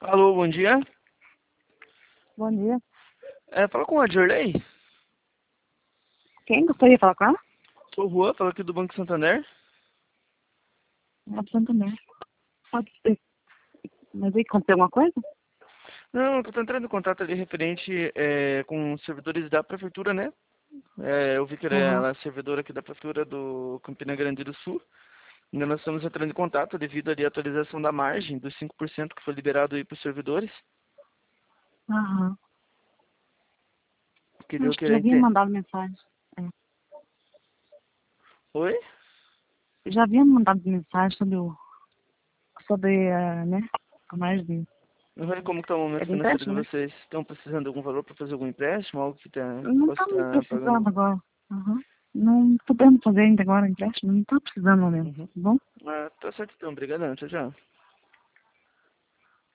Alô, bom dia. Bom dia. Fala com a Jorley. Quem gostaria de falar com ela? Sou o Juan, falo aqui do Banco Santander. É do Santander. Pode ser. Mas aí aconteceu alguma coisa? Não, eu tô entrando em contato ali referente com os servidores da Prefeitura, né? Eu vi que Aham. ela é servidora aqui da Prefeitura do Campina Grande do Sul. Ainda nós estamos entrando em contato devido ali à atualização da margem dos 5% que foi liberado aí para os servidores. Aham. Que eu Acho que já queria havia entender. mandado mensagem. É. Oi? Já havia mandado mensagem sobre né, a margem. Não sei como que está o É momento de financeiro de empréstimo, né? vocês. Estão precisando de algum valor para fazer algum empréstimo? Algo que Não possa estamos estar pagando? precisando agora. Aham. Não podemos fazer ainda agora empréstimo. Não está precisando no momento. Uhum. Tá bom? Tá certo então. Obrigadão. Tchau, tchau.